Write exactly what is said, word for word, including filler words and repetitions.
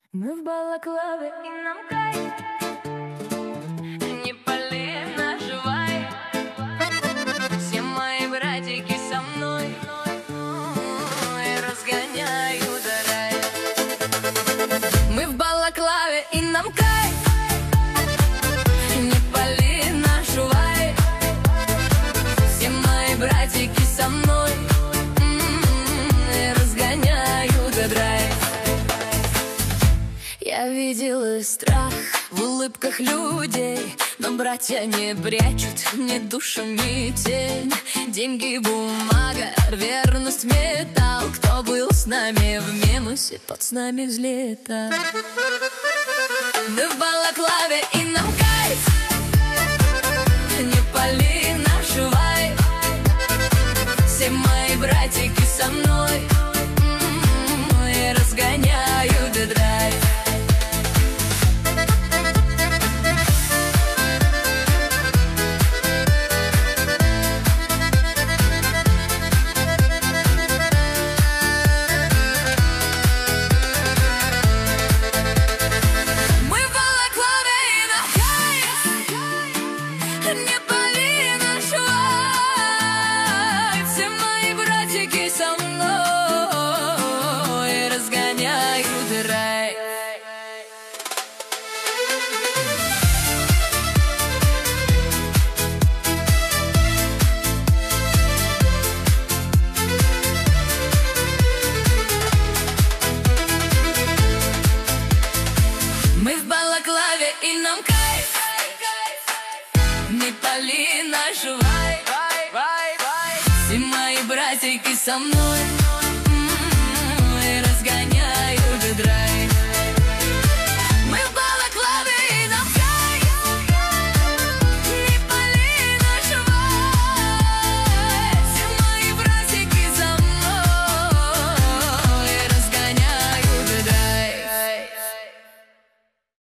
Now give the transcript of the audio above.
Мы в балаклаве, и нам кайф. Не пали наживай. Все мои братики со мной и разгоняют рай. Мы в балаклаве, и нам кайф. Не пали наживай. Все мои братики со мной и разгоняют драйв. Я видела страх в улыбках людей, но братья не прячут ни душу, ни тень. Деньги, бумага, верность, металл. Кто был с нами в минусе, тот с нами взлетал. Мы в балаклаве, и нам кайф. Не пали наживай. Все мои братики со мной и разгоняют драйв. Мы в балаклаве, и нам кайф. Не пали наживай. Все мои братики со мной.